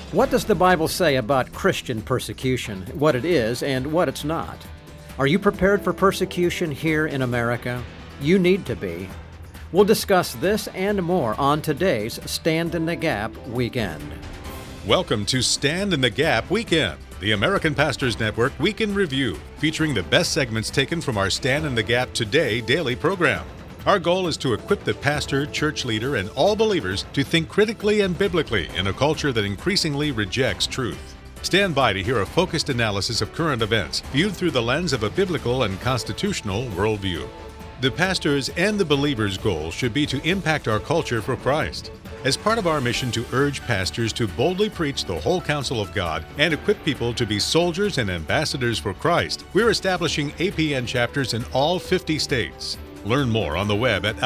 What does the Bible say about Christian persecution, what it is and what it's not? Are you prepared for persecution here in America? You need to be. We'll discuss this and more on today's Stand in the Gap Weekend. Welcome to Stand in the Gap Weekend, the American Pastors Network Week in Review, featuring the best segments taken from our Stand in the Gap Today daily program. Our goal is to equip the pastor, church leader, and all believers to think critically and biblically in a culture that increasingly rejects truth. Stand by to hear a focused analysis of current events viewed through the lens of a biblical and constitutional worldview. The pastor's and the believer's goal should be to impact our culture for Christ. As part of our mission to urge pastors to boldly preach the whole counsel of God and equip people to be soldiers and ambassadors for Christ, we're establishing APN chapters in all 50 states. Learn more on the web at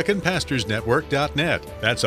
AmericanPastorsNetwork.net. That's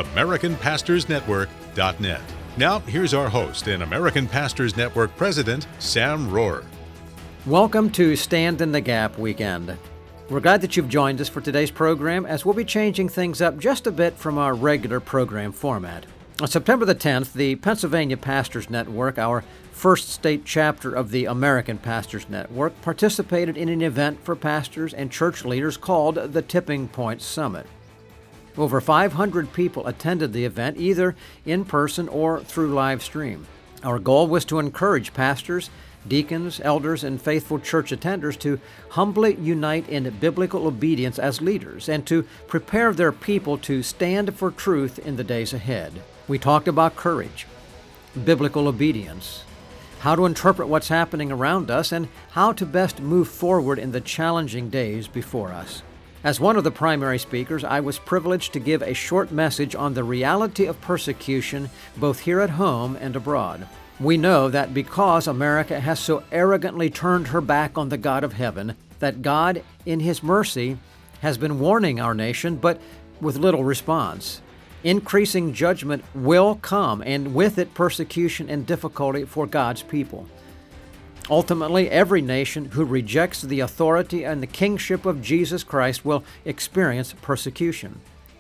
AmericanPastorsNetwork.net. Now, here's our host and American Pastors Network President, Sam Rohrer. Welcome to Stand in the Gap Weekend. We're glad that you've joined us for today's program, as we'll be changing things up just a bit from our regular program format. On September the 10th, the Pennsylvania Pastors Network, our first state chapter of the American Pastors Network, participated in an event for pastors and church leaders called the Tipping Point Summit. Over 500 people attended the event, either in person or through live stream. Our goal was to encourage pastors, deacons, elders, and faithful church attenders to humbly unite in biblical obedience as leaders and to prepare their people to stand for truth in the days ahead. We talked about courage, biblical obedience, how to interpret what's happening around us, and how to best move forward in the challenging days before us. As one of the primary speakers, I was privileged to give a short message on the reality of persecution both here at home and abroad. We know that because America has so arrogantly turned her back on the God of heaven, that God, in His mercy, has been warning our nation, but with little response. Increasing judgment will come, and with it persecution and difficulty for God's people. Ultimately, every nation who rejects the authority and the kingship of Jesus Christ will experience persecution.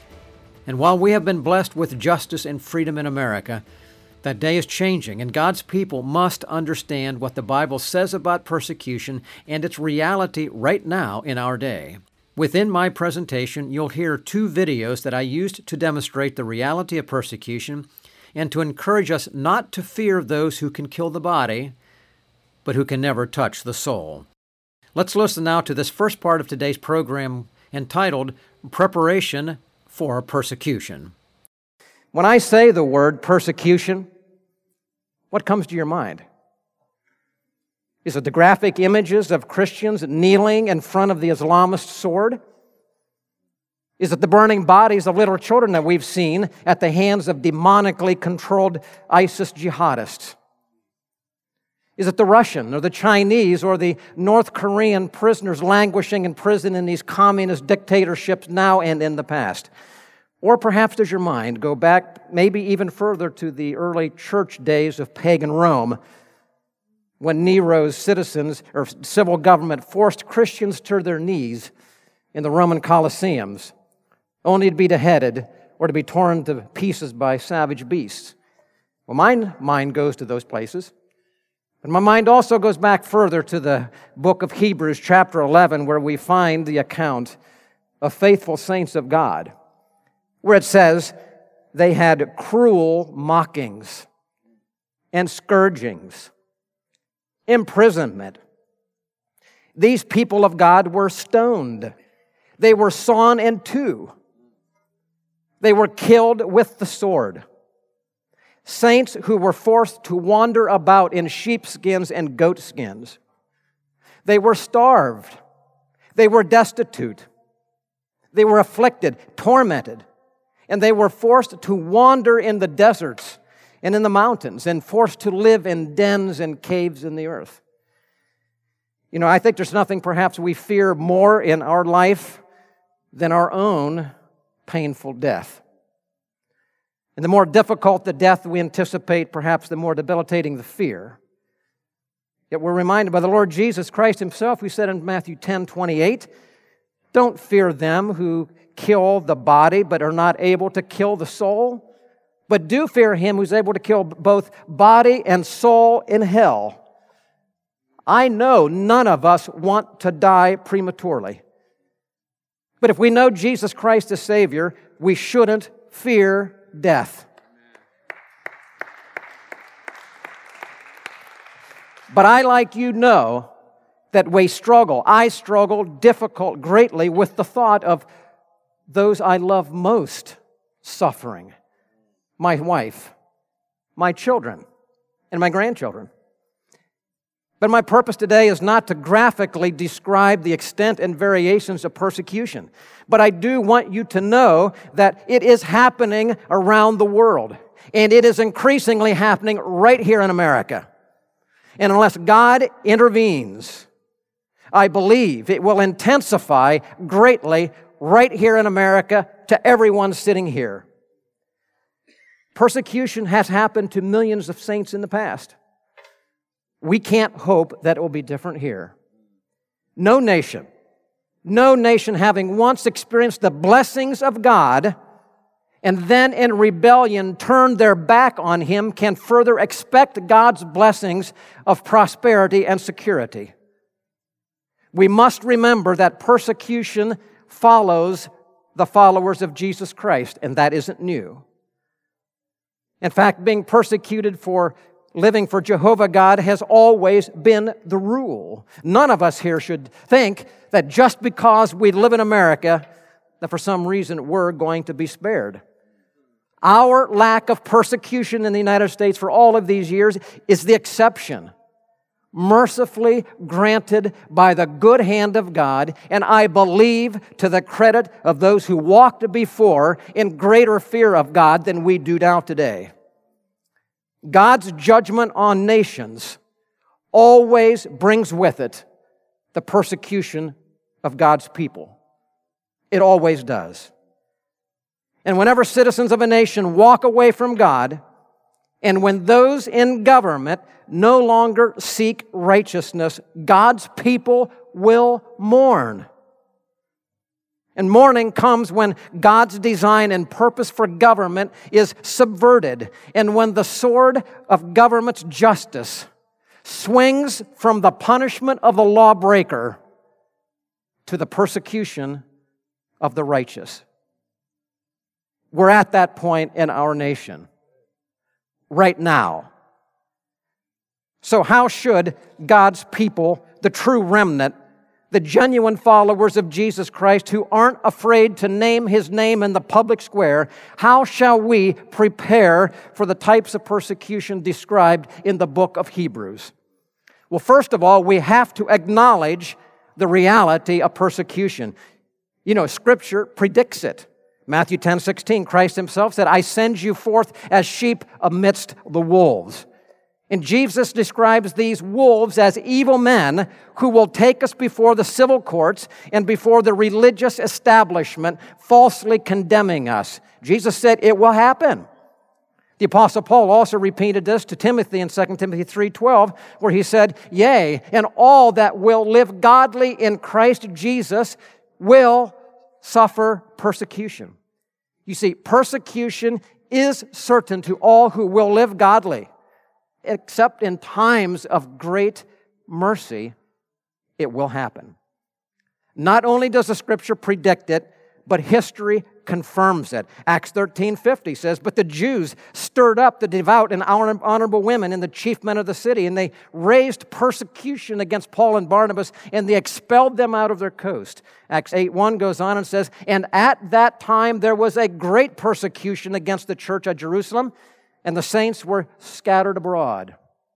And while we have been blessed with justice and freedom in America, that day is changing, and God's people must understand what the Bible says about persecution and its reality right now in our day. Within my presentation, you'll hear two videos that I used to demonstrate the reality of persecution and to encourage us not to fear those who can kill the body, but who can never touch the soul. Let's listen now to this first part of today's program entitled Preparation for Persecution. When I say the word persecution, what comes to your mind? Is it the graphic images of Christians kneeling in front of the Islamist sword? Is it the burning bodies of little children that we've seen at the hands of demonically controlled ISIS jihadists? Is it the Russian or the Chinese or the North Korean prisoners languishing in prison in these communist dictatorships now and in the past? Or perhaps does your mind go back maybe even further to the early church days of pagan Rome, when Nero's citizens or civil government forced Christians to their knees in the Roman Colosseums, only to be beheaded or to be torn to pieces by savage beasts? Well, my mind goes to those places. But my mind also goes back further to the book of Hebrews, chapter 11, where we find the account of faithful saints of God, where it says they had cruel mockings and scourgings, imprisonment. These people of God were stoned. They were sawn in two. They were killed with the sword. Saints who were forced to wander about in sheepskins and goatskins. They were starved. They were destitute. They were afflicted, tormented, and they were forced to wander in the deserts and in the mountains and forced to live in dens and caves in the earth. You know, I think there's nothing perhaps we fear more in our life than our own painful death. And the more difficult the death we anticipate, perhaps the more debilitating the fear. Yet we're reminded by the Lord Jesus Christ Himself, who said in Matthew 10:28, "Don't fear them who kill the body but are not able to kill the soul. but do fear Him who's able to kill both body and soul in hell. I know none of us want to die prematurely. But if we know Jesus Christ as Savior, we shouldn't fear death. But I, like you, know that I struggle greatly with the thought of those I love most suffering. My wife, my children, and my grandchildren. But my purpose today is not to graphically describe the extent and variations of persecution. But I do want you to know that it is happening around the world. And it is increasingly happening right here in America. And unless God intervenes, I believe it will intensify greatly right here in America to everyone sitting here. Persecution has happened to millions of saints in the past. We can't hope that it will be different here. No nation having once experienced the blessings of God and then in rebellion turned their back on Him can further expect God's blessings of prosperity and security. We must remember that persecution follows the followers of Jesus Christ, and that isn't new. In fact, being persecuted for living for Jehovah God has always been the rule. None of us here should think that just because we live in America, that for some reason we're going to be spared. Our lack of persecution in the United States for all of these years is the exception, mercifully granted by the good hand of God, and I believe to the credit of those who walked before in greater fear of God than we do now today. God's judgment on nations always brings with it the persecution of God's people. It always does. And whenever citizens of a nation walk away from God, and when those in government no longer seek righteousness, God's people will mourn. And mourning comes when God's design and purpose for government is subverted, and when the sword of government's justice swings from the punishment of the lawbreaker to the persecution of the righteous. We're at that point in our nation right now. So how should God's people, the true remnant, the genuine followers of Jesus Christ who aren't afraid to name His name in the public square, how shall we prepare for the types of persecution described in the book of Hebrews? Well, first of all, we have to acknowledge the reality of persecution. You know, Scripture predicts it. Matthew 10:16, Christ Himself said, I send you forth as sheep amidst the wolves. And Jesus describes these wolves as evil men who will take us before the civil courts and before the religious establishment, falsely condemning us. Jesus said it will happen. The Apostle Paul also repeated this to Timothy in 2 Timothy 3:12, where he said, Yea, and all that will live godly in Christ Jesus will suffer persecution. You see, persecution is certain to all who will live godly. Except in times of great mercy, it will happen. Not only does the Scripture predict it, but history confirms it. Acts 13:50 says, But the Jews stirred up the devout and honorable women and the chief men of the city, and they raised persecution against Paul and Barnabas, and they expelled them out of their coast. Acts 8:1 goes on and says, And at that time there was a great persecution against the church at Jerusalem, and the saints were scattered abroad.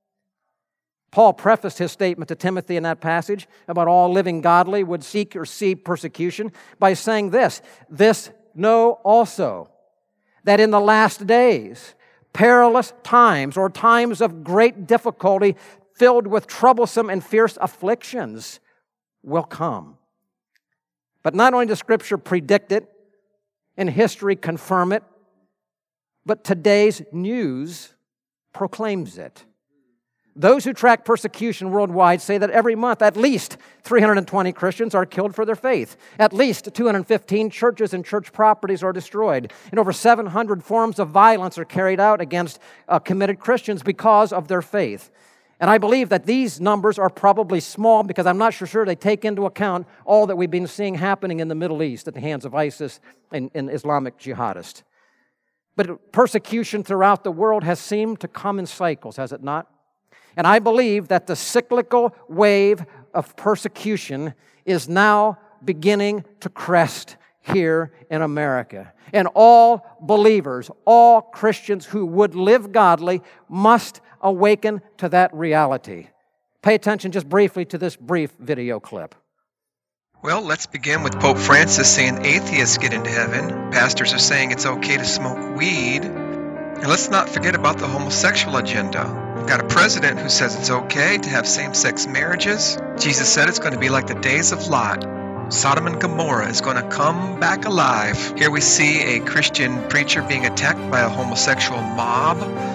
Paul prefaced his statement to Timothy in that passage about all living godly would seek or see persecution by saying this know also that in the last days, perilous times or times of great difficulty filled with troublesome and fierce afflictions will come. But not only does Scripture predict it and history confirm it, but today's news proclaims it. Those who track persecution worldwide say that every month at least 320 Christians are killed for their faith. At least 215 churches and church properties are destroyed. And over 700 forms of violence are carried out against committed Christians because of their faith. And I believe that these numbers are probably small because I'm not sure they take into account all that we've been seeing happening in the Middle East at the hands of ISIS and Islamic jihadists. But persecution throughout the world has seemed to come in cycles, has it not? And I believe that the cyclical wave of persecution is now beginning to crest here in America. And all believers, all Christians who would live godly must awaken to that reality. Pay attention just briefly to this brief video clip. Well, let's begin with Pope Francis saying atheists get into heaven. Pastors are saying it's okay to smoke weed. And let's not forget about the homosexual agenda. We've got a president who says it's okay to have same-sex marriages. Jesus said it's going to be like the days of Lot. Sodom and Gomorrah is going to come back alive. Here we see a Christian preacher being attacked by a homosexual mob.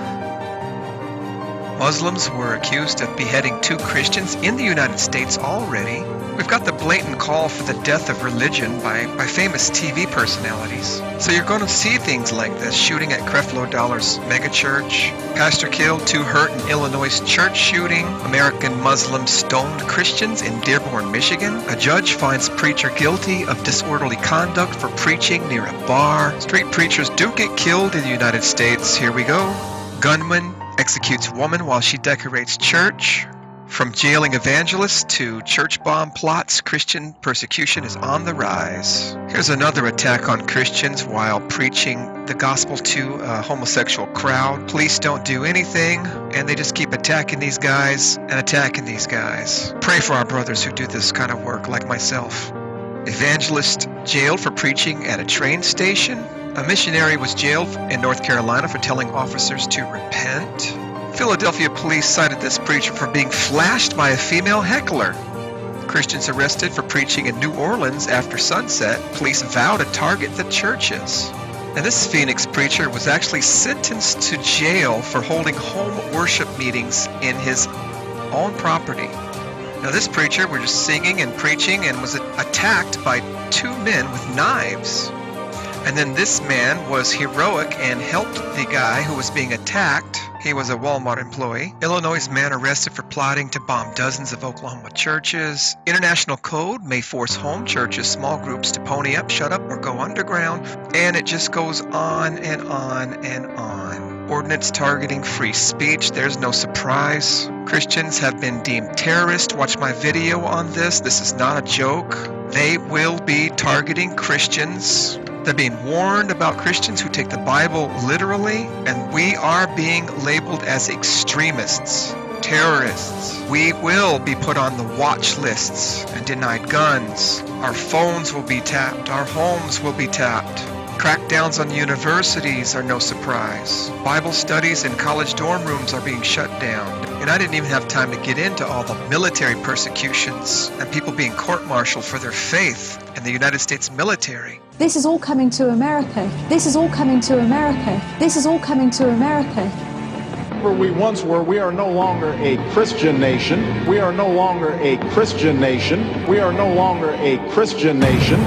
Muslims were accused of beheading 2 Christians in the United States already. We've got the blatant call for the death of religion by famous TV personalities. So you're going to see things like this, shooting at Creflo Dollar's megachurch, pastor killed, 2 hurt in Illinois church shooting, American Muslims stoned Christians in Dearborn, Michigan, a judge finds preacher guilty of disorderly conduct for preaching near a bar, street preachers do get killed in the United States, here we go, gunman executes woman while she decorates church. From jailing evangelists to church bomb plots, Christian persecution is on the rise. Here's another attack on Christians while preaching the gospel to a homosexual crowd. Police don't do anything, and they just keep attacking these guys and attacking these guys. Pray for our brothers who do this kind of work, like myself. Evangelist jailed for preaching at a train station. A missionary was jailed in North Carolina for telling officers to repent. Philadelphia police cited this preacher for being flashed by a female heckler. Christians arrested for preaching in New Orleans after sunset. Police vow to target the churches. And this Phoenix preacher was actually sentenced to jail for holding home worship meetings in his own property. Now this preacher was just singing and preaching and was attacked by 2 men with knives. And then this man was heroic and helped the guy who was being attacked. He was a Walmart employee. Illinois man arrested for plotting to bomb dozens of Oklahoma churches. International code may force home churches, small groups to pony up, shut up, or go underground. And it just goes on and on and on. Ordinance targeting free speech. There's no surprise. Christians have been deemed terrorists. Watch my video on this. This is not a joke. They will be targeting Christians. They're being warned about Christians who take the Bible literally, and we are being labeled as extremists, terrorists. We will be put on the watch lists and denied guns. Our phones will be tapped. Our homes will be tapped. Crackdowns on universities are no surprise. Bible studies in college dorm rooms are being shut down. And I didn't even have time to get into all the military persecutions and people being court-martialed for their faith in the United States military. This is all coming to America. This is all coming to America. This is all coming to America. Where we once were, we are no longer a Christian nation. We are no longer a Christian nation. We are no longer a Christian nation.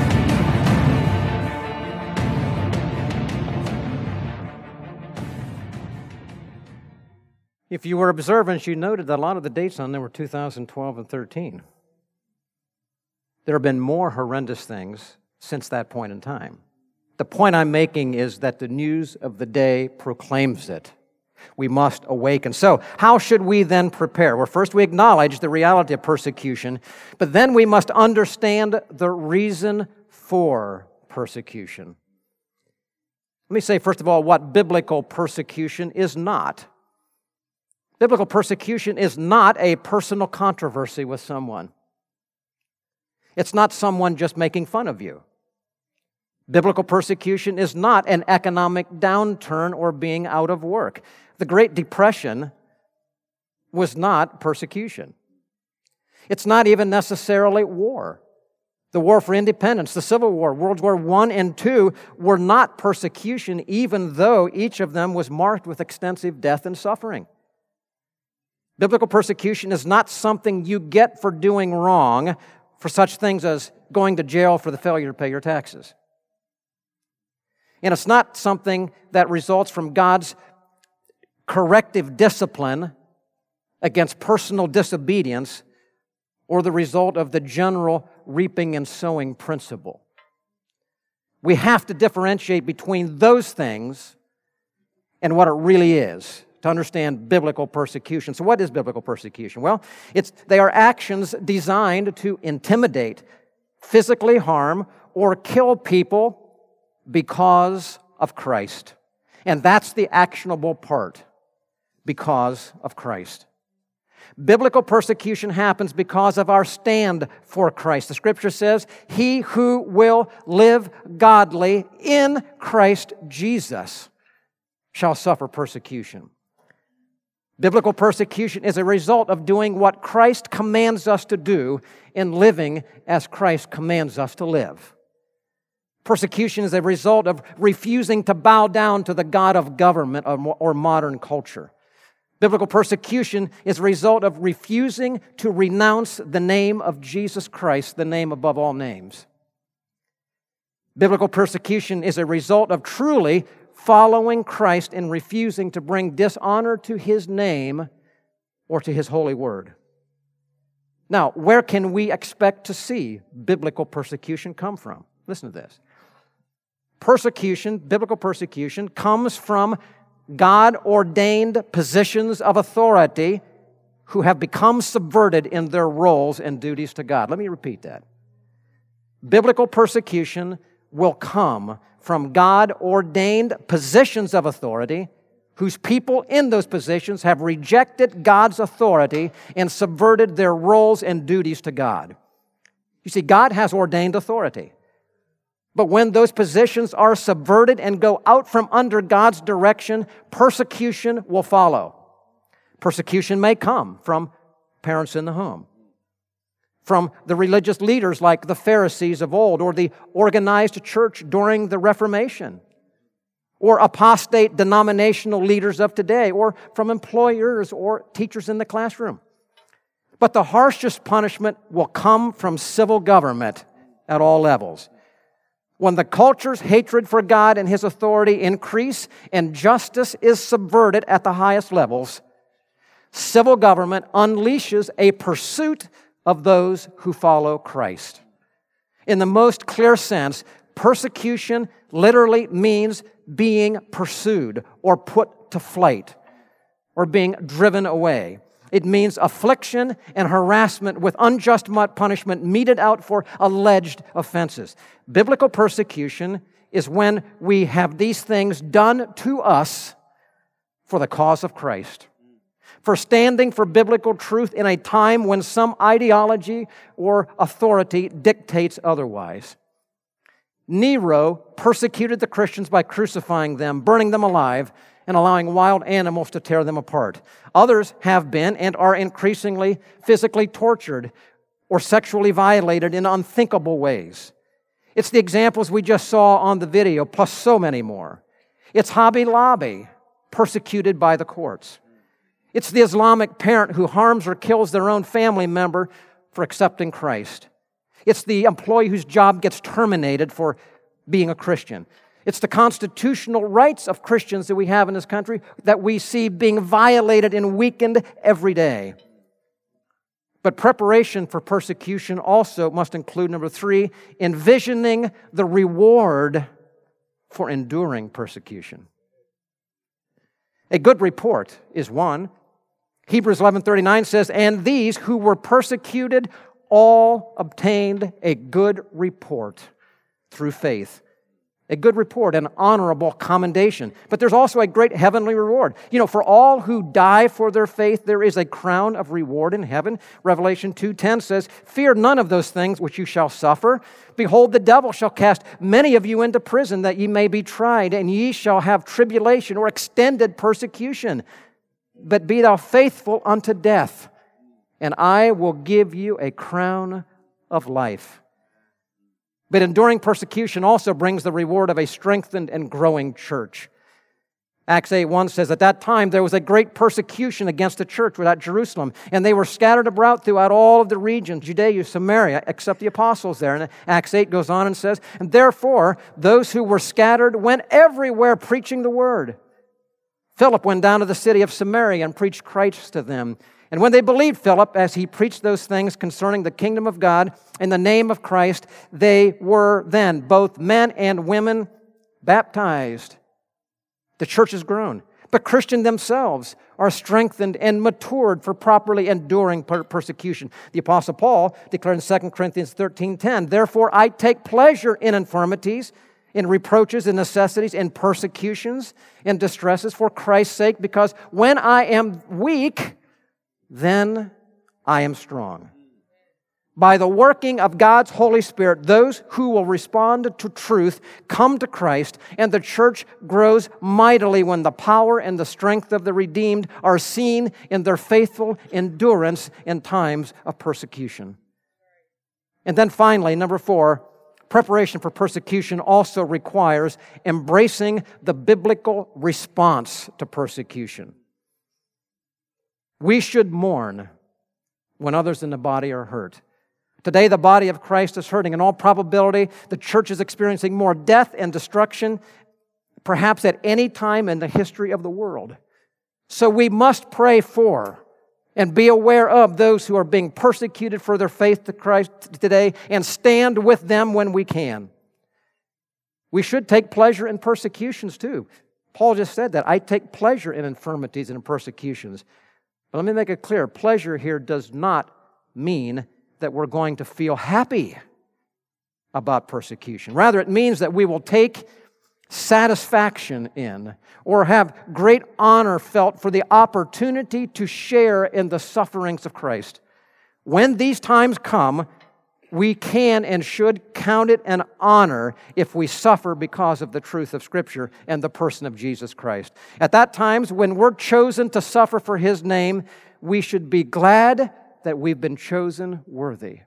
If you were observant, you noted that a lot of the dates on there were 2012 and 13. There have been more horrendous things since that point in time. The point I'm making is that the news of the day proclaims it. We must awaken. So, how should we then prepare? Well, first we acknowledge the reality of persecution, but then we must understand the reason for persecution. Let me say, first of all, what biblical persecution is not. Biblical persecution is not a personal controversy with someone. It's not someone just making fun of you. Biblical persecution is not an economic downturn or being out of work. The Great Depression was not persecution. It's not even necessarily war. The War for Independence, the Civil War, World War I and II were not persecution, even though each of them was marked with extensive death and suffering. Biblical persecution is not something you get for doing wrong, for such things as going to jail for the failure to pay your taxes. And it's not something that results from God's corrective discipline against personal disobedience or the result of the general reaping and sowing principle. We have to differentiate between those things and what it really is to understand biblical persecution. So what is biblical persecution? Well, they are actions designed to intimidate, physically harm, or kill people because of Christ. And that's the actionable part, because of Christ. Biblical persecution happens because of our stand for Christ. The Scripture says, "He who will live godly in Christ Jesus shall suffer persecution." Biblical persecution is a result of doing what Christ commands us to do in living as Christ commands us to live. Persecution is a result of refusing to bow down to the God of government or modern culture. Biblical persecution is a result of refusing to renounce the name of Jesus Christ, the name above all names. Biblical persecution is a result of truly following Christ and refusing to bring dishonor to His name or to His holy word. Now, where can we expect to see biblical persecution come from? Listen to this. Biblical persecution, comes from God-ordained positions of authority who have become subverted in their roles and duties to God. Let me repeat that. Biblical persecution will come from God-ordained positions of authority whose people in those positions have rejected God's authority and subverted their roles and duties to God. You see, God has ordained authority. But when those positions are subverted and go out from under God's direction, persecution will follow. Persecution may come from parents in the home, from the religious leaders like the Pharisees of old, or the organized church during the Reformation, or apostate denominational leaders of today, or from employers or teachers in the classroom. But the harshest punishment will come from civil government at all levels. When the culture's hatred for God and His authority increase and justice is subverted at the highest levels, civil government unleashes a pursuit of those who follow Christ. In the most clear sense, persecution literally means being pursued or put to flight or being driven away. It means affliction and harassment with unjust punishment meted out for alleged offenses. Biblical persecution is when we have these things done to us for the cause of Christ, for standing for biblical truth in a time when some ideology or authority dictates otherwise. Nero persecuted the Christians by crucifying them, burning them alive, and allowing wild animals to tear them apart. Others have been and are increasingly physically tortured or sexually violated in unthinkable ways. It's the examples we just saw on the video, plus so many more. It's Hobby Lobby, persecuted by the courts. It's the Islamic parent who harms or kills their own family member for accepting Christ. It's the employee whose job gets terminated for being a Christian. It's the constitutional rights of Christians that we have in this country that we see being violated and weakened every day. But preparation for persecution also must include, number 3, envisioning the reward for enduring persecution. A good report is one. Hebrews 11:39 says, "And these who were persecuted all obtained a good report through faith." A good report, an honorable commendation. But there's also a great heavenly reward. For all who die for their faith, there is a crown of reward in heaven. Revelation 2:10 says, "Fear none of those things which you shall suffer. Behold, the devil shall cast many of you into prison, that ye may be tried, and ye shall have tribulation," or extended persecution. "But be thou faithful unto death, and I will give you a crown of life." But enduring persecution also brings the reward of a strengthened and growing church. Acts 8:1 says, at that time there was a great persecution against the church without Jerusalem, and they were scattered abroad throughout all of the region, Judea, Samaria, except the apostles there. And Acts 8 goes on and says, and therefore those who were scattered went everywhere preaching the word. Philip went down to the city of Samaria and preached Christ to them. And when they believed Philip, as he preached those things concerning the kingdom of God in the name of Christ, they were then, both men and women, baptized. The church has grown, but Christians themselves are strengthened and matured for properly enduring persecution. The Apostle Paul declared in 2 Corinthians 13:10, therefore I take pleasure in infirmities, in reproaches, in necessities, in persecutions, in distresses for Christ's sake, because when I am weak, then I am strong. By the working of God's Holy Spirit, those who will respond to truth come to Christ, and the church grows mightily when the power and the strength of the redeemed are seen in their faithful endurance in times of persecution. And then finally, number 4, preparation for persecution also requires embracing the biblical response to persecution. We should mourn when others in the body are hurt. Today, the body of Christ is hurting. In all probability, the church is experiencing more death and destruction, perhaps at any time in the history of the world. So we must pray for and be aware of those who are being persecuted for their faith to Christ today and stand with them when we can. We should take pleasure in persecutions too. Paul just said that. I take pleasure in infirmities and in persecutions. But let me make it clear, pleasure here does not mean that we're going to feel happy about persecution. Rather, it means that we will take satisfaction in or have great honor felt for the opportunity to share in the sufferings of Christ. When these times come, we can and should count it an honor if we suffer because of the truth of Scripture and the person of Jesus Christ. At that times, when we're chosen to suffer for His name, we should be glad that we've been chosen worthy.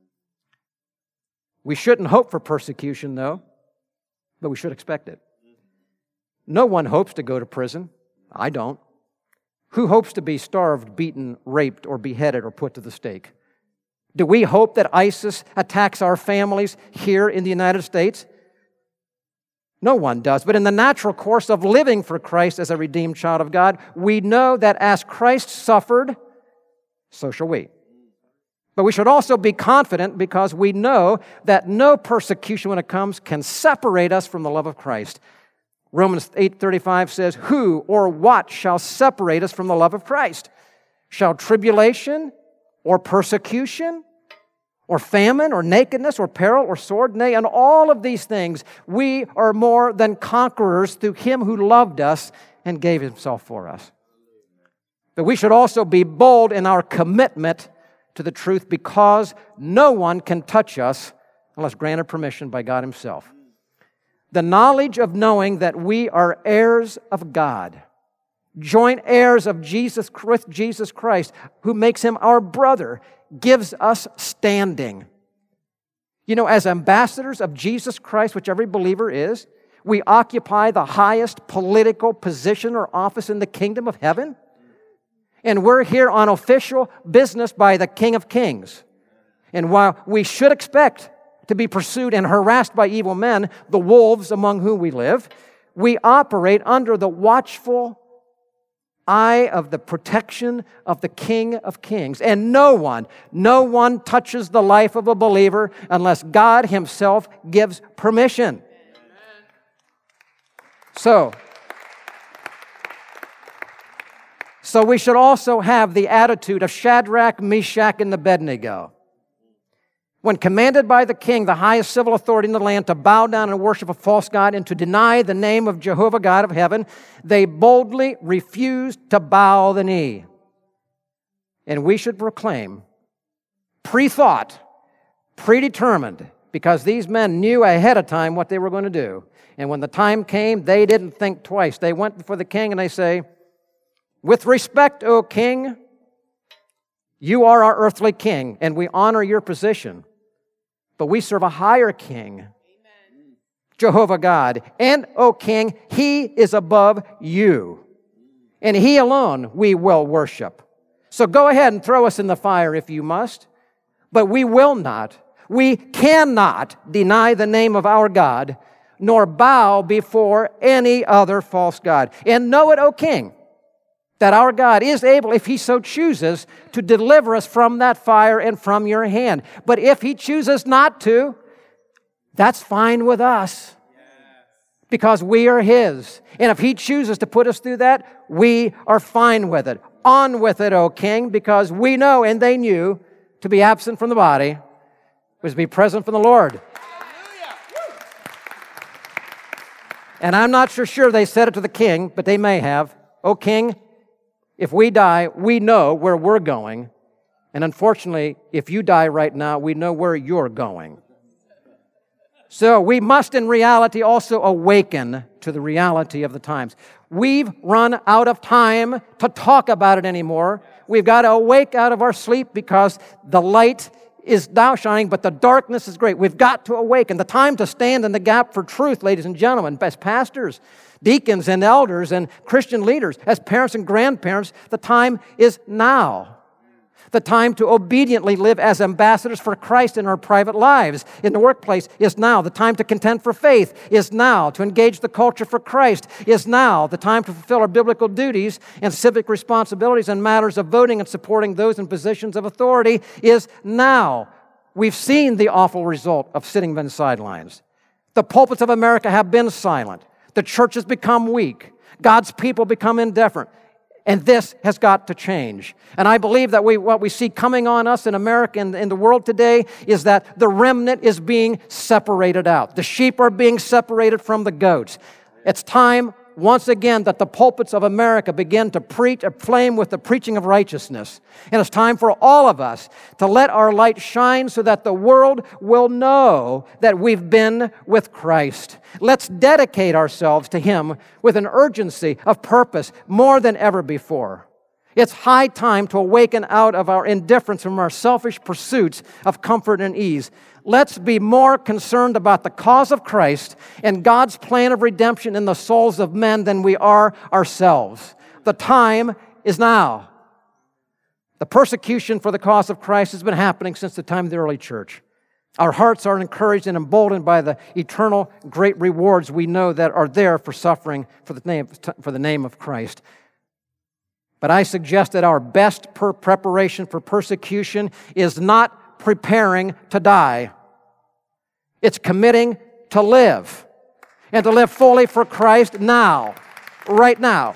We shouldn't hope for persecution, though, but we should expect it. No one hopes to go to prison. I don't. Who hopes to be starved, beaten, raped, or beheaded, or put to the stake? Do we hope that ISIS attacks our families here in the United States? No one does. But in the natural course of living for Christ as a redeemed child of God, we know that as Christ suffered, so shall we. But we should also be confident because we know that no persecution when it comes can separate us from the love of Christ. Romans 8:35 says, who or what shall separate us from the love of Christ? Shall tribulation or persecution or famine or nakedness or peril or sword? Nay, in all of these things we are more than conquerors through Him who loved us and gave Himself for us. But we should also be bold in our commitment to the truth because no one can touch us unless granted permission by God Himself. The knowledge of knowing that we are heirs of God, joint heirs of Jesus with Jesus Christ, who makes Him our brother, gives us standing. You know, as ambassadors of Jesus Christ, which every believer is, we occupy the highest political position or office in the kingdom of heaven. And we're here on official business by the King of Kings. And while we should expect to be pursued and harassed by evil men, the wolves among whom we live, we operate under the watchful eye of the protection of the King of Kings. And no one touches the life of a believer unless God Himself gives permission. So we should also have the attitude of Shadrach, Meshach, and Abednego. When commanded by the king, the highest civil authority in the land, to bow down and worship a false god and to deny the name of Jehovah God of heaven, they boldly refused to bow the knee. And we should proclaim, pre-thought, predetermined, because these men knew ahead of time what they were going to do. And when the time came, they didn't think twice. They went before the king and they say, with respect, O king, you are our earthly king, and we honor your position. But we serve a higher king. Amen. Jehovah God. And, O King, He is above you. And He alone we will worship. So go ahead and throw us in the fire if you must. But we will not, we cannot deny the name of our God, nor bow before any other false god. And know it, O King, that our God is able, if He so chooses, to deliver us from that fire and from your hand. But if He chooses not to, that's fine with us, because we are His. And if He chooses to put us through that, we are fine with it. On with it, O King, because we know, and they knew, to be absent from the body was to be present from the Lord. And I'm not sure they said it to the king, but they may have. O King, if we die, we know where we're going. And unfortunately, if you die right now, we know where you're going. So we must in reality also awaken to the reality of the times. We've run out of time to talk about it anymore. We've got to awake out of our sleep because the light is now shining, but the darkness is great. We've got to awaken. The time to stand in the gap for truth, ladies and gentlemen, as pastors, deacons and elders and Christian leaders, as parents and grandparents, the time is now. The time to obediently live as ambassadors for Christ in our private lives, in the workplace, is now. The time to contend for faith is now. To engage the culture for Christ is now. The time to fulfill our biblical duties and civic responsibilities in matters of voting and supporting those in positions of authority is now. We've seen the awful result of sitting on the sidelines. The pulpits of America have been silent. The church has become weak. God's people become indifferent. And this has got to change. And I believe that what we see coming on us in America and in the world today is that the remnant is being separated out. The sheep are being separated from the goats. It's time, once again, that the pulpits of America begin to preach, aflame with the preaching of righteousness. And it's time for all of us to let our light shine so that the world will know that we've been with Christ. Let's dedicate ourselves to Him with an urgency of purpose more than ever before. It's high time to awaken out of our indifference from our selfish pursuits of comfort and ease. Let's be more concerned about the cause of Christ and God's plan of redemption in the souls of men than we are ourselves. The time is now. The persecution for the cause of Christ has been happening since the time of the early church. Our hearts are encouraged and emboldened by the eternal great rewards we know that are there for suffering for the name of Christ. But I suggest that our best preparation for persecution is not preparing to die. It's committing to live, and to live fully for Christ now, right now.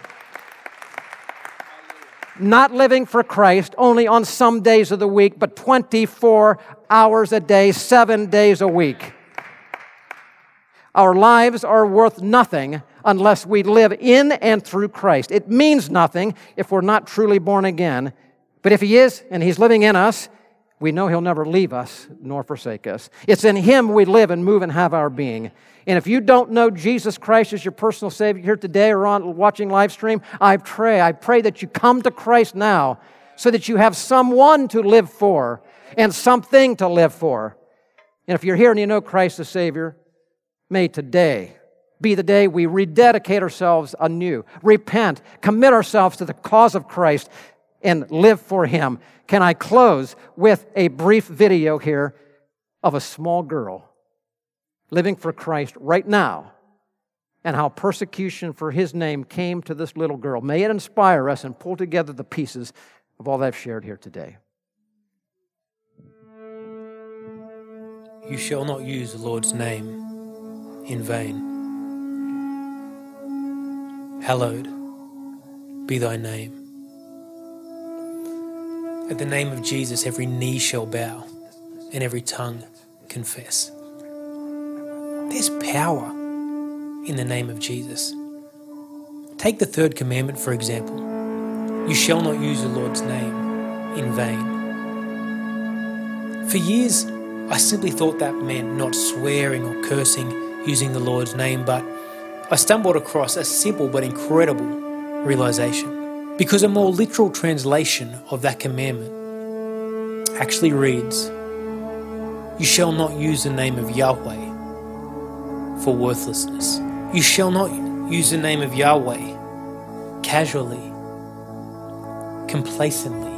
Not living for Christ only on some days of the week, but 24 hours a day, 7 days a week. Our lives are worth nothing unless we live in and through Christ. It means nothing if we're not truly born again. But if He is, and He's living in us, we know He'll never leave us nor forsake us. It's in Him we live and move and have our being. And if you don't know Jesus Christ as your personal Savior here today or on watching live stream, I pray that you come to Christ now so that you have someone to live for and something to live for. And if you're here and you know Christ as Savior, may today be the day we rededicate ourselves anew, repent, commit ourselves to the cause of Christ, and live for Him. Can I close with a brief video here of a small girl living for Christ right now and how persecution for His name came to this little girl? May it inspire us and pull together the pieces of all that I've shared here today. You shall not use the Lord's name in vain. Hallowed be thy name. At the name of Jesus, every knee shall bow and every tongue confess. There's power in the name of Jesus. Take the third commandment, for example. You shall not use the Lord's name in vain. For years, I simply thought that meant not swearing or cursing using the Lord's name, but I stumbled across a simple but incredible realization. Because a more literal translation of that commandment actually reads, you shall not use the name of Yahweh for worthlessness. You shall not use the name of Yahweh casually, complacently,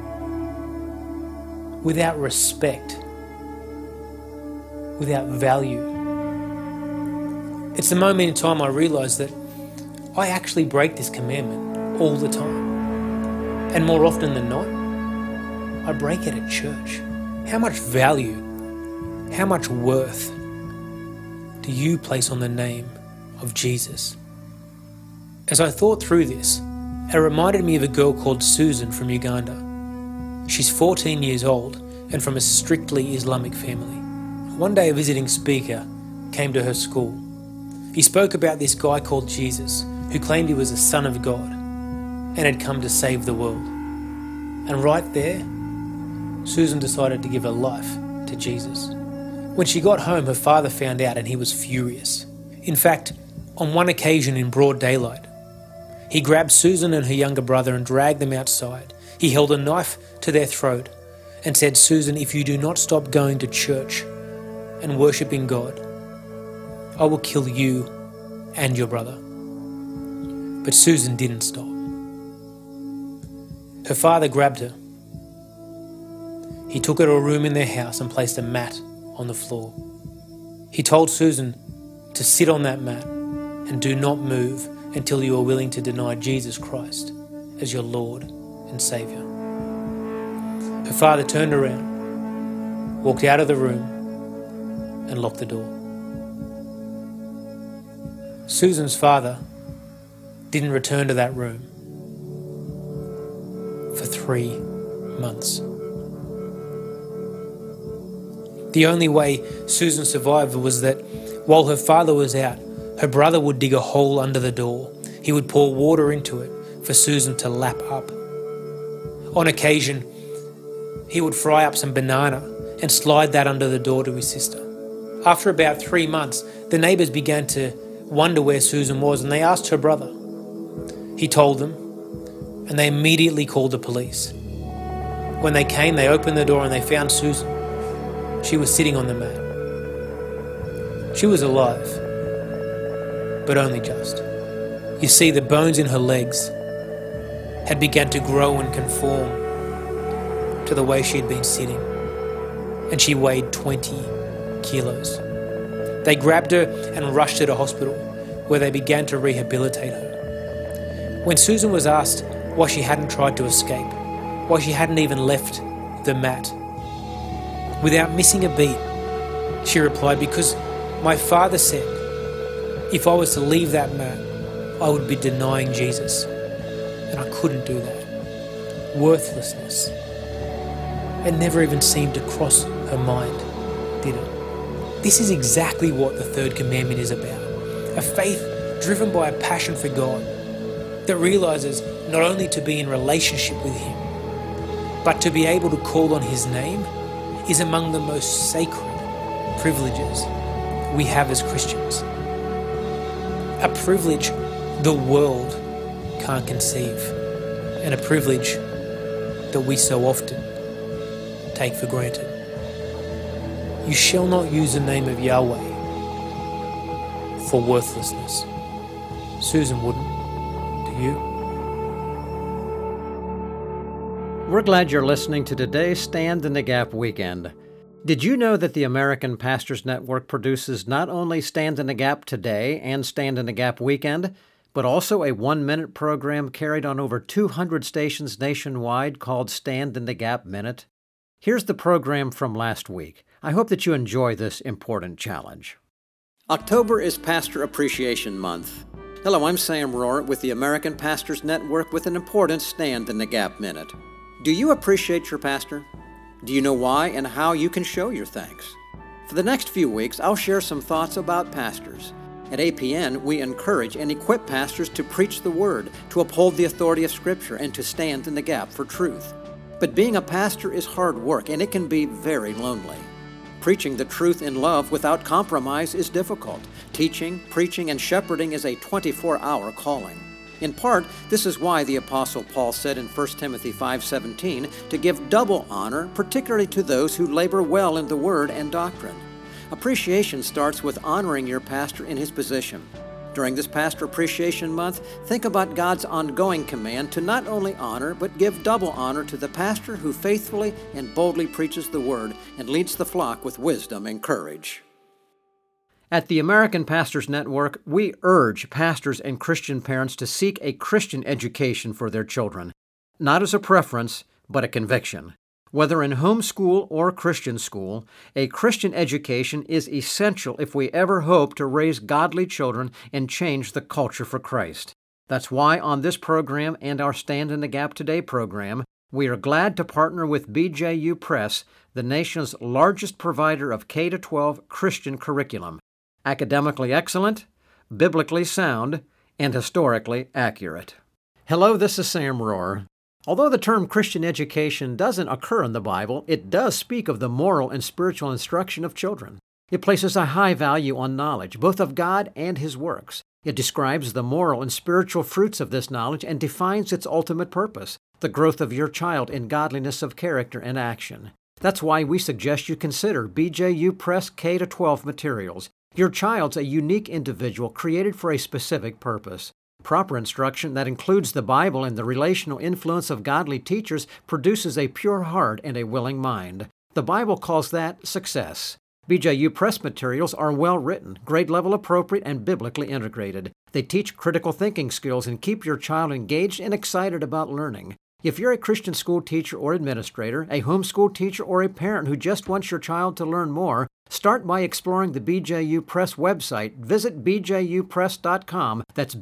without respect, without value. It's the moment in time I realised that I actually break this commandment all the time. And more often than not, I break it at church. How much value, how much worth do you place on the name of Jesus? As I thought through this, it reminded me of a girl called Susan from Uganda. She's 14 years old and from a strictly Islamic family. One day a visiting speaker came to her school. He spoke about this guy called Jesus, who claimed he was a son of God and had come to save the world. And right there, Susan decided to give her life to Jesus. When she got home, her father found out and he was furious. In fact, on one occasion in broad daylight, he grabbed Susan and her younger brother and dragged them outside. He held a knife to their throat and said, "Susan, if you do not stop going to church and worshipping God, I will kill you and your brother." But Susan didn't stop. Her father grabbed her. He took her to a room in their house and placed a mat on the floor. He told Susan to sit on that mat and do not move until you are willing to deny Jesus Christ as your Lord and Saviour. Her father turned around, walked out of the room, and locked the door. Susan's father didn't return to that room for 3 months. The only way Susan survived was that while her father was out, her brother would dig a hole under the door. He would pour water into it for Susan to lap up. On occasion, he would fry up some banana and slide that under the door to his sister. After about 3 months, the neighbours began to wonder where Susan was, and they asked her brother. He told them, and they immediately called the police. When they came, they opened the door and they found Susan. She was sitting on the mat. She was alive, but only just. You see, the bones in her legs had begun to grow and conform to the way she had been sitting, and she weighed 20 kilos. They grabbed her and rushed her to hospital, where they began to rehabilitate her. When Susan was asked why she hadn't tried to escape, why she hadn't even left the mat, without missing a beat, she replied, "Because my father said if I was to leave that mat, I would be denying Jesus, and I couldn't do that." Worthlessness. It never even seemed to cross her mind, did it? This is exactly what the third commandment is about. A faith driven by a passion for God that realizes not only to be in relationship with Him, but to be able to call on His name is among the most sacred privileges we have as Christians. A privilege the world can't conceive, and a privilege that we so often take for granted. You shall not use the name of Yahweh for worthlessness. Susan wouldn't. Do you? We're glad you're listening to today's Stand in the Gap weekend. Did you know that the American Pastors Network produces not only Stand in the Gap Today and Stand in the Gap Weekend, but also a 1-minute program carried on over 200 stations nationwide called Stand in the Gap Minute? Here's the program from last week. I hope that you enjoy this important challenge. October is Pastor Appreciation Month. Hello, I'm Sam Rohr with the American Pastors Network with an important Stand in the Gap Minute. Do you appreciate your pastor? Do you know why and how you can show your thanks? For the next few weeks, I'll share some thoughts about pastors. At APN, we encourage and equip pastors to preach the Word, to uphold the authority of Scripture, and to stand in the gap for truth. But being a pastor is hard work, and it can be very lonely. Preaching the truth in love without compromise is difficult. Teaching, preaching, and shepherding is a 24-hour calling. In part, this is why the Apostle Paul said in 1 Timothy 5:17 to give double honor, particularly to those who labor well in the word and doctrine. Appreciation starts with honoring your pastor in his position. During this Pastor Appreciation Month, think about God's ongoing command to not only honor, but give double honor to the pastor who faithfully and boldly preaches the Word and leads the flock with wisdom and courage. At the American Pastors Network, we urge pastors and Christian parents to seek a Christian education for their children, not as a preference, but a conviction. Whether in homeschool or Christian school, a Christian education is essential if we ever hope to raise godly children and change the culture for Christ. That's why on this program and our Stand in the Gap Today program, we are glad to partner with BJU Press, the nation's largest provider of K-12 Christian curriculum. Academically excellent, biblically sound, and historically accurate. Hello, this is Sam Rohr. Although the term Christian education doesn't occur in the Bible, it does speak of the moral and spiritual instruction of children. It places a high value on knowledge, both of God and His works. It describes the moral and spiritual fruits of this knowledge and defines its ultimate purpose, the growth of your child in godliness of character and action. That's why we suggest you consider BJU Press K-12 materials. Your child's a unique individual created for a specific purpose. Proper instruction that includes the Bible and the relational influence of godly teachers produces a pure heart and a willing mind. The Bible calls that success. BJU Press materials are well written, grade level appropriate, and biblically integrated. They teach critical thinking skills and keep your child engaged and excited about learning. If you're a Christian school teacher or administrator, a homeschool teacher, or a parent who just wants your child to learn more, start by exploring the BJU Press website. Visit bjupress.com. That's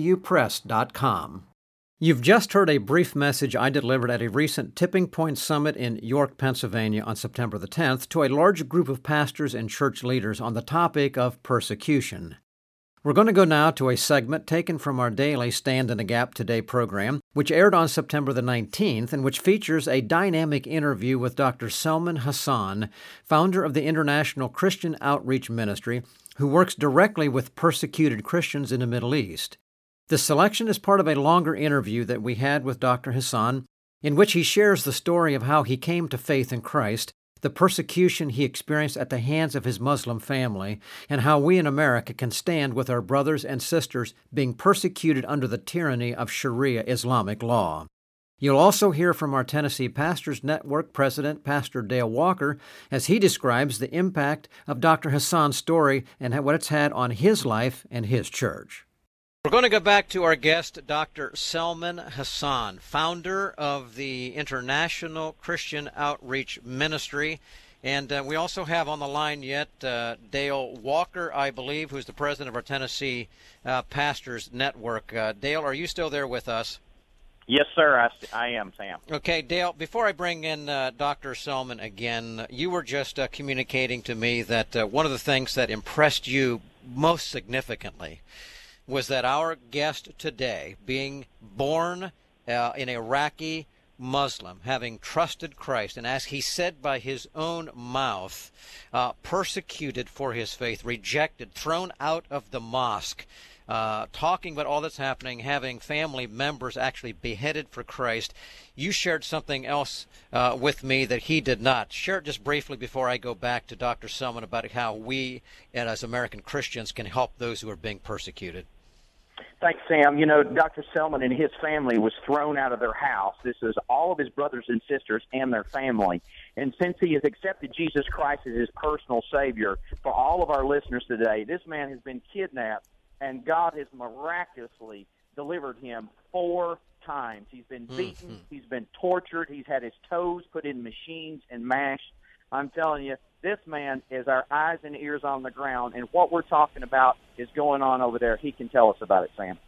bjupress.com. You've just heard a brief message I delivered at a recent Tipping Point Summit in York, Pennsylvania on September the 10th to a large group of pastors and church leaders on the topic of persecution. We're going to go now to a segment taken from our daily Stand in the Gap Today program, which aired on September the 19th and which features a dynamic interview with Dr. Salman Hassan, founder of the International Christian Outreach Ministry, who works directly with persecuted Christians in the Middle East. This selection is part of a longer interview that we had with Dr. Hassan, in which he shares the story of how he came to faith in Christ, the persecution he experienced at the hands of his Muslim family, and how we in America can stand with our brothers and sisters being persecuted under the tyranny of Sharia Islamic law. You'll also hear from our Tennessee Pastors Network president, Pastor Dale Walker, as he describes the impact of Dr. Hassan's story and what it's had on his life and his church. We're going to go back to our guest, Dr. Salman Hassan, founder of the International Christian Outreach Ministry. And we also have on the line yet Dale Walker, I believe, who's the president of our Tennessee Pastors Network. Dale, are you still there with us? Yes, sir, I am, Sam. Okay, Dale, before I bring in Dr. Salman again, you were just communicating to me that one of the things that impressed you most significantly was that our guest today, being born an Iraqi Muslim, having trusted Christ, and as he said by his own mouth, persecuted for his faith, rejected, thrown out of the mosque, talking about all that's happening, having family members actually beheaded for Christ. You shared something else with me that he did not. Share it just briefly before I go back to Dr. Salman about how we, as American Christians, can help those who are being persecuted. Thanks, Sam. You know, Dr. Salman and his family was thrown out of their house. This is all of his brothers and sisters and their family. And since he has accepted Jesus Christ as his personal Savior, for all of our listeners today, this man has been kidnapped, and God has miraculously delivered him 4 times. He's been beaten. He's been tortured. He's had his toes put in machines and mashed. I'm telling you, this man is our eyes and ears on the ground, and what we're talking about is going on over there. He can tell us about it, Sam.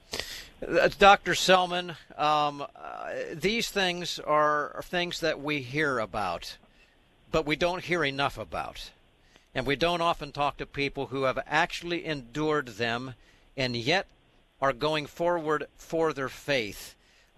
Dr. Salman, these things are things that we hear about, but we don't hear enough about. And we don't often talk to people who have actually endured them and yet are going forward for their faith.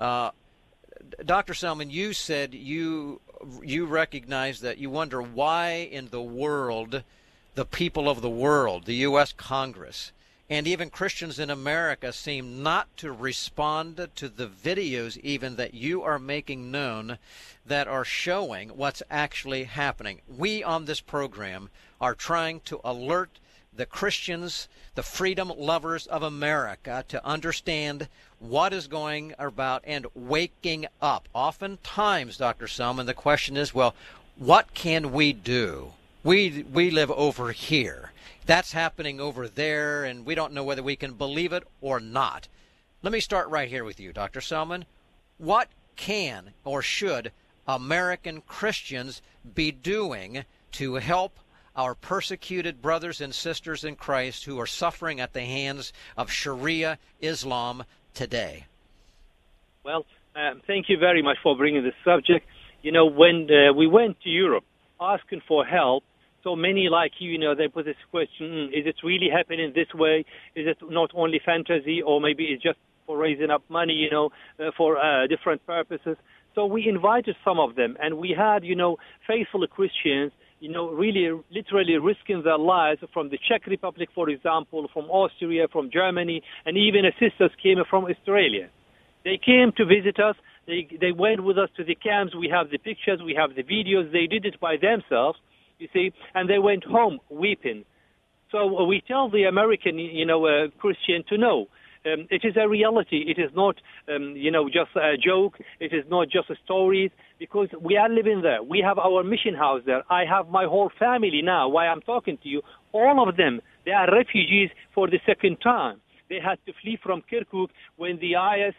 Dr. Salman, you said you recognize that you wonder why in the world the people of the world, the U.S. Congress, and even Christians in America seem not to respond to the videos even that you are making known that are showing what's actually happening. We on this program are trying to alert the Christians, the freedom lovers of America, to understand what is going about and waking up. Oftentimes, Dr. Selman, the question is, well, what can we do? We live over here. That's happening over there, and we don't know whether we can believe it or not. Let me start right here with you, Dr. Selman. What can or should American Christians be doing to help our persecuted brothers and sisters in Christ who are suffering at the hands of Sharia Islam today? Well, thank you very much for bringing this subject. You know, when we went to Europe asking for help, so many like you, they put this question, is it really happening this way? Is it not only fantasy, or maybe it's just for raising up money, for different purposes? So we invited some of them, and we had, faithful Christians, really literally risking their lives from the Czech Republic, for example, from Austria, from Germany, and even sisters came from Australia. They came to visit us. They went with us to the camps. We have the pictures. We have the videos. They did it by themselves, you see, and they went home weeping. So we tell the American, Christian to know. It is a reality. It is not, just a joke. It is not just stories, because we are living there. We have our mission house there. I have my whole family now. While I'm talking to you, all of them, they are refugees for the second time. They had to flee from Kirkuk when the ISIS,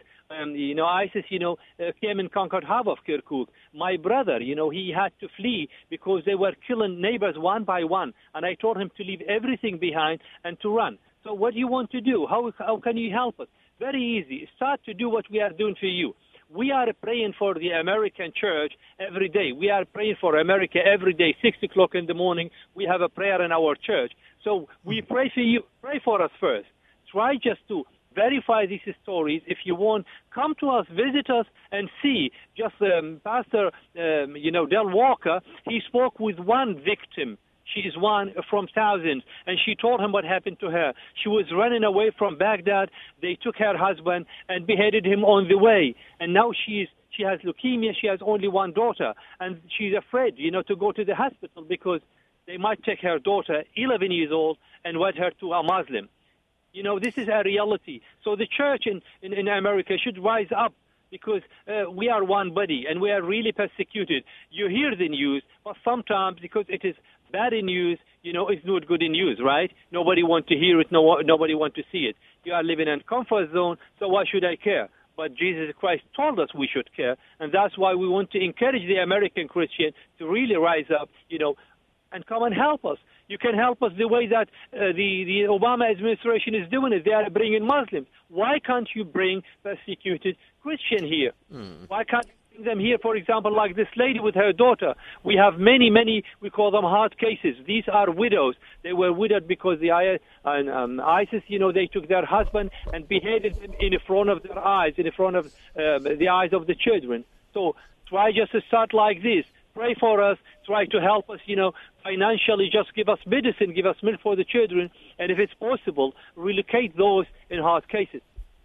came and conquered half of Kirkuk. My brother, he had to flee because they were killing neighbors one by one. And I told him to leave everything behind and to run. So what do you want to do? How can you help us? Very easy. Start to do what we are doing for you. We are praying for the American church every day. We are praying for America every day, 6 o'clock in the morning. We have a prayer in our church. So we pray for you. Pray for us first. Try just to verify these stories. If you want, come to us, visit us, and see. Just Pastor, Del Walker, he spoke with one victim. She is one from thousands, and she told him what happened to her. She was running away from Baghdad. They took her husband and beheaded him on the way. And now she has leukemia. She has only one daughter, and she's afraid, to go to the hospital because they might take her daughter, 11 years old, and wed her to a Muslim. This is a reality. So the church in America should rise up, because we are one body, and we are really persecuted. You hear the news, but sometimes because it is bad in news, it's not good in news, right? Nobody wants to hear it. Nobody wants to see it. You are living in comfort zone, so why should I care? But Jesus Christ told us we should care, and that's why we want to encourage the American Christian to really rise up, and come and help us. You can help us the way that the Obama administration is doing it. They are bringing Muslims. Why can't you bring persecuted Christian here? Why can't you bring them here, for example, like this lady with her daughter? We have many, we call them hard cases. These are widows. They were widowed because the ISIS, they took their husband and beheaded them in front of their eyes, in front of the eyes of the children. So try just to start like this. Pray for us. Try to help us, financially. Just give us medicine, give us milk for the children, and if it's possible, relocate those in hard cases.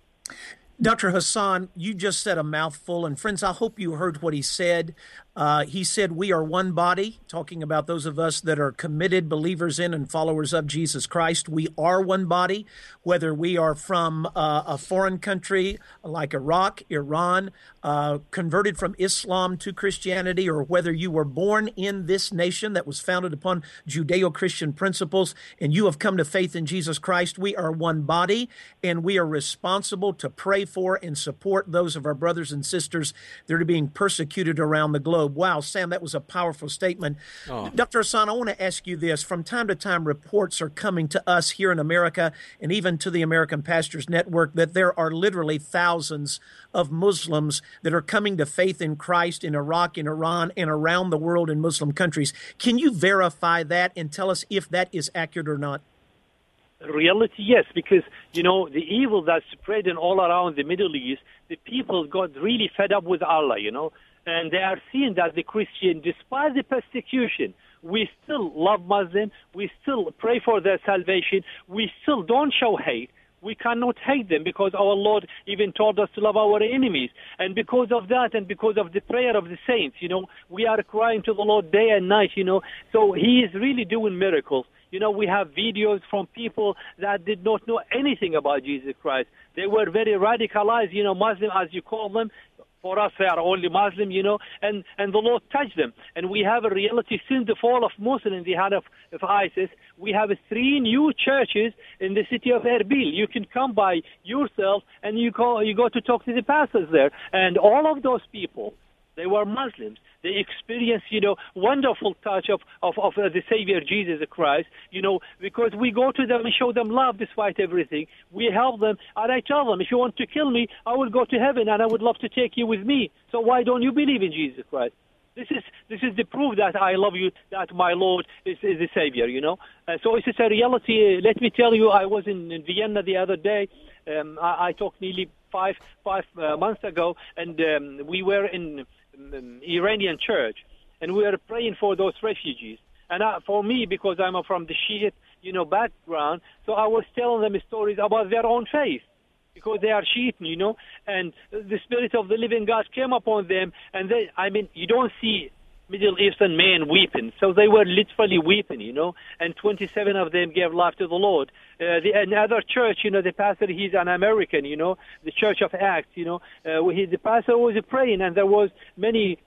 Dr. Hassan, you just said a mouthful, and friends, I hope you heard what he said. He said we are one body, talking about those of us that are committed believers in and followers of Jesus Christ. We are one body, whether we are from a foreign country like Iraq, Iran, converted from Islam to Christianity, or whether you were born in this nation that was founded upon Judeo-Christian principles and you have come to faith in Jesus Christ. We are one body, and we are responsible to pray for and support those of our brothers and sisters that are being persecuted around the globe. Wow, Sam, that was a powerful statement. Oh. Dr. Hassan, I want to ask you this. From time to time, reports are coming to us here in America and even to the American Pastors Network that there are literally thousands of Muslims that are coming to faith in Christ in Iraq, in Iran, and around the world in Muslim countries. Can you verify that and tell us if that is accurate or not? Reality, yes, because, the evil that's spreading all around the Middle East, the people got really fed up with Allah, and they are seeing that the Christian, despite the persecution, We still love Muslims. We still pray for their salvation. We still don't show hate. We cannot hate them because our Lord even told us to love our enemies. And because of that and because of the prayer of the saints, we are crying to the Lord day and night, So He is really doing miracles. We have videos from people that did not know anything about Jesus Christ. They were very radicalized, Muslim, as you call them. For us, they are only Muslim, and the Lord touched them. And we have a reality since the fall of Mosul in the hand of ISIS. We have 3 new churches in the city of Erbil. You can come by yourself and you go to talk to the pastors there. And all of those people, they were Muslims. They experienced, wonderful touch of the Savior Jesus Christ, because we go to them and show them love despite everything. We help them, and I tell them, if you want to kill me, I will go to heaven, and I would love to take you with me. So why don't you believe in Jesus Christ? This is the proof that I love you, that my Lord is the Savior, So it's a reality. Let me tell you, I was in Vienna the other day. I talked nearly five months ago, and we were in Iranian church, and we were praying for those refugees. And for me, because I'm from the Shiite, background, so I was telling them stories about their own faith, because they are Shiite, and the Spirit of the living God came upon them, and you don't see Middle Eastern men weeping, so they were literally weeping, and 27 of them gave life to the Lord. Another church, the pastor, he's an American, the Church of Acts, the pastor was praying, and there were many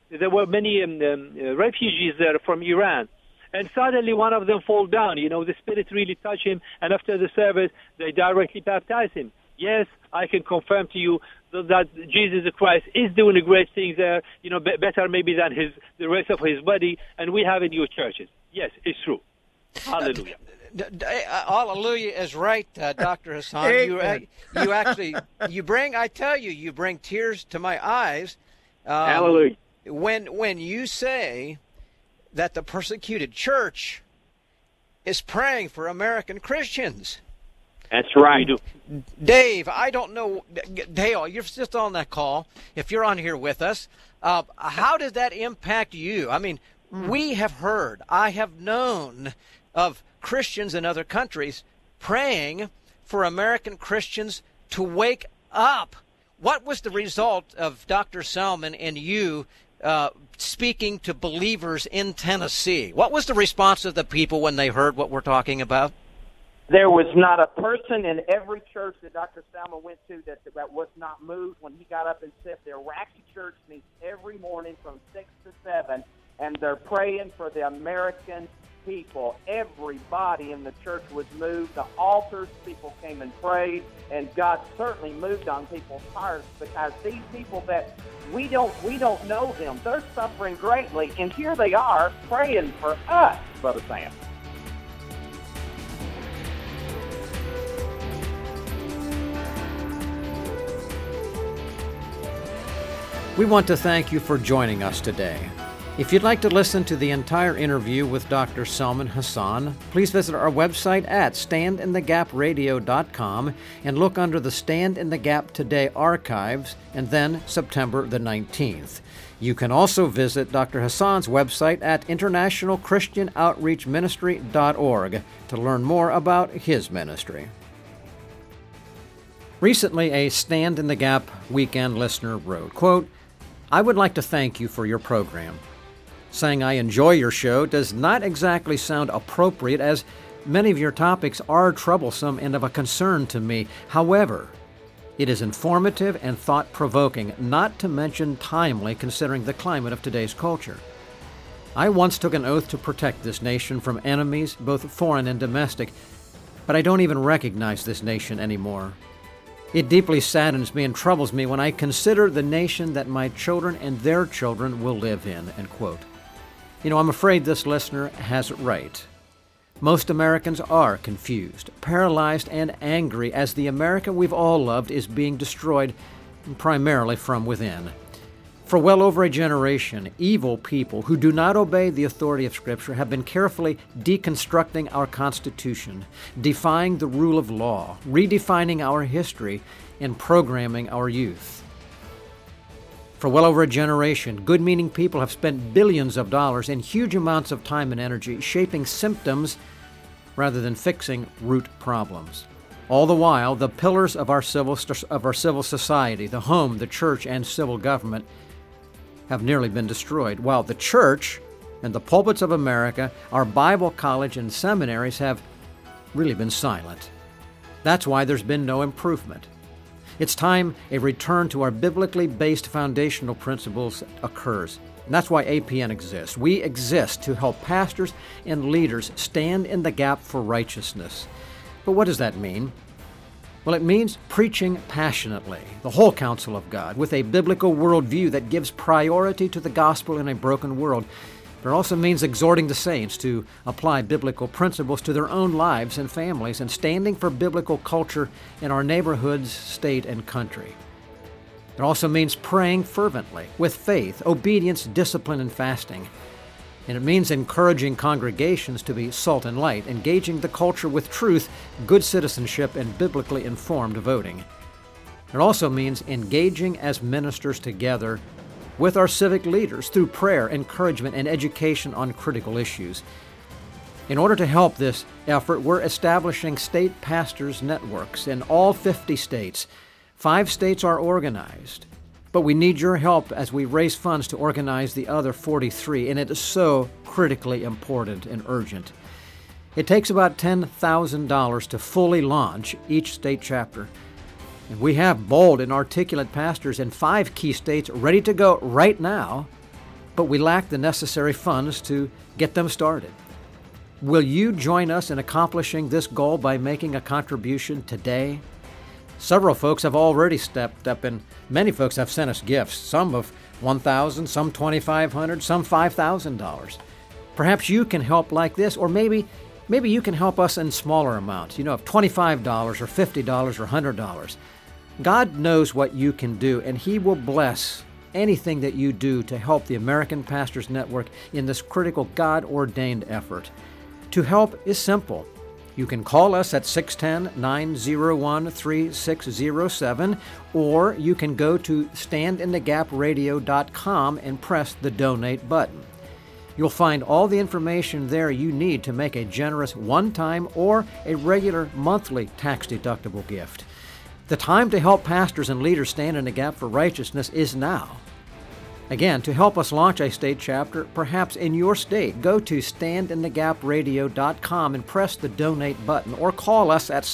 refugees there from Iran. And suddenly one of them fall down, the Spirit really touched him, and after the service, they directly baptized him. Yes, I can confirm to you that Jesus Christ is doing a great thing there, better maybe than the rest of his body, and we have in your churches. Yes, it's true. Hallelujah. Hallelujah is right, Dr. Hassan. You bring tears to my eyes. Hallelujah. When you say that the persecuted church is praying for American Christians. That's right. Dave, I don't know. Dale, you're just on that call. If you're on here with us, how does that impact you? I mean, we have heard, I have known of Christians in other countries praying for American Christians to wake up. What was the result of Dr. Salman and you speaking to believers in Tennessee? What was the response of the people when they heard what we're talking about? There was not a person in every church that Dr. Salman went to that was not moved when he got up and said the Iraqi church meets every morning from 6 to 7, and they're praying for the American people. Everybody in the church was moved. The altars, people came and prayed, and God certainly moved on people's hearts, because these people that we don't know them, they're suffering greatly, and here they are praying for us, Brother Sam. We want to thank you for joining us today. If you'd like to listen to the entire interview with Dr. Salman Hassan, please visit our website at standinthegapradio.com and look under the Stand in the Gap Today archives, and then September the 19th. You can also visit Dr. Hassan's website at internationalchristianoutreachministry.org to learn more about his ministry. Recently, a Stand in the Gap weekend listener wrote, quote, "I would like to thank you for your program. Saying I enjoy your show does not exactly sound appropriate, as many of your topics are troublesome and of a concern to me. However, it is informative and thought-provoking, not to mention timely considering the climate of today's culture. I once took an oath to protect this nation from enemies, both foreign and domestic, but I don't even recognize this nation anymore. It deeply saddens me and troubles me when I consider the nation that my children and their children will live in," end quote. I'm afraid this listener has it right. Most Americans are confused, paralyzed, and angry as the America we've all loved is being destroyed primarily from within. For well over a generation, evil people who do not obey the authority of Scripture have been carefully deconstructing our Constitution, defying the rule of law, redefining our history, and programming our youth. For well over a generation, good-meaning people have spent billions of dollars and huge amounts of time and energy shaping symptoms rather than fixing root problems. All the while, the pillars of our civil society, the home, the church, and civil government, have nearly been destroyed, while the church and the pulpits of America, our Bible college and seminaries have really been silent. That's why there's been no improvement. It's time a return to our biblically based foundational principles occurs. And that's why APN exists. We exist to help pastors and leaders stand in the gap for righteousness. But what does that mean? Well, it means preaching passionately the whole counsel of God with a biblical worldview that gives priority to the gospel in a broken world. But it also means exhorting the saints to apply biblical principles to their own lives and families and standing for biblical culture in our neighborhoods, state, and country. It also means praying fervently with faith, obedience, discipline, and fasting. And it means encouraging congregations to be salt and light, engaging the culture with truth, good citizenship, and biblically informed voting. It also means engaging as ministers together with our civic leaders through prayer, encouragement, and education on critical issues. In order to help this effort, we're establishing state pastors' networks in all 50 states. 5 states are organized, but we need your help as we raise funds to organize the other 43, and it is so critically important and urgent. It takes about $10,000 to fully launch each state chapter. And we have bold and articulate pastors in 5 key states ready to go right now, but we lack the necessary funds to get them started. Will you join us in accomplishing this goal by making a contribution today? Several folks have already stepped up, and many folks have sent us gifts, some of $1,000, some $2,500, some $5,000. Perhaps you can help like this, or maybe you can help us in smaller amounts, of $25 or $50 or $100. God knows what you can do, and He will bless anything that you do to help the American Pastors Network in this critical God-ordained effort. To help is simple. You can call us at 610-901-3607, or you can go to standinthegapradio.com and press the donate button. You'll find all the information there you need to make a generous one-time or a regular monthly tax-deductible gift. The time to help pastors and leaders stand in the gap for righteousness is now. Again, to help us launch a state chapter, perhaps in your state, go to standinthegapradio.com and press the donate button, or call us at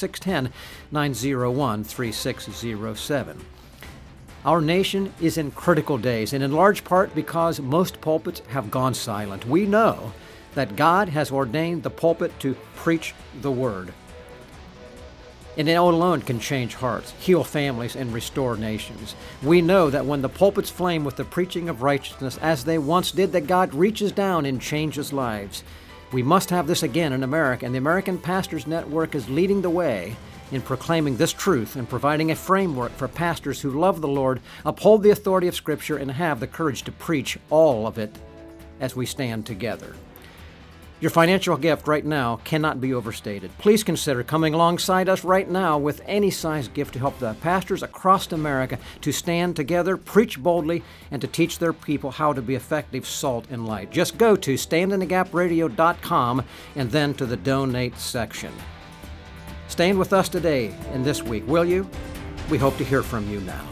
610-901-3607. Our nation is in critical days, and in large part because most pulpits have gone silent. We know that God has ordained the pulpit to preach the Word. And it alone can change hearts, heal families, and restore nations. We know that when the pulpits flame with the preaching of righteousness, as they once did, that God reaches down and changes lives. We must have this again in America, and the American Pastors Network is leading the way in proclaiming this truth and providing a framework for pastors who love the Lord, uphold the authority of Scripture, and have the courage to preach all of it as we stand together. Your financial gift right now cannot be overstated. Please consider coming alongside us right now with any size gift to help the pastors across America to stand together, preach boldly, and to teach their people how to be effective salt and light. Just go to standinthegapradio.com and then to the donate section. Stand with us today and this week, will you? We hope to hear from you now.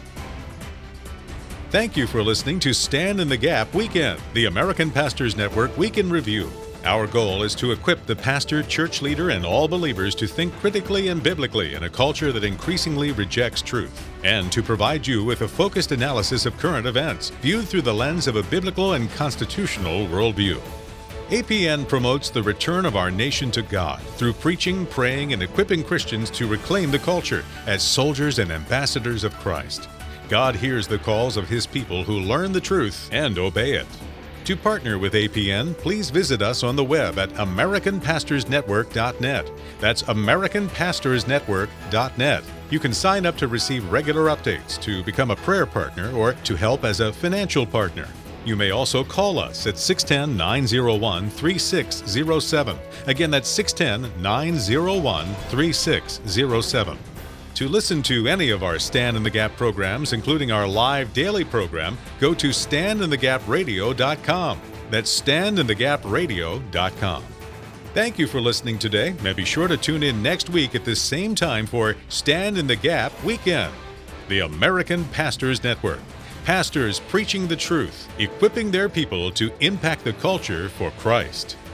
Thank you for listening to Stand in the Gap Weekend, the American Pastors Network Week in Review. Our goal is to equip the pastor, church leader, and all believers to think critically and biblically in a culture that increasingly rejects truth, and to provide you with a focused analysis of current events, viewed through the lens of a biblical and constitutional worldview. APN promotes the return of our nation to God through preaching, praying, and equipping Christians to reclaim the culture as soldiers and ambassadors of Christ. God hears the calls of His people who learn the truth and obey it. To partner with APN, please visit us on the web at AmericanPastorsNetwork.net. That's AmericanPastorsNetwork.net. You can sign up to receive regular updates, to become a prayer partner, or to help as a financial partner. You may also call us at 610-901-3607. Again, that's 610-901-3607. To listen to any of our Stand in the Gap programs, including our live daily program, go to standinthegapradio.com. That's standinthegapradio.com. Thank you for listening today, and be sure to tune in next week at this same time for Stand in the Gap Weekend, the American Pastors Network. Pastors preaching the truth, equipping their people to impact the culture for Christ.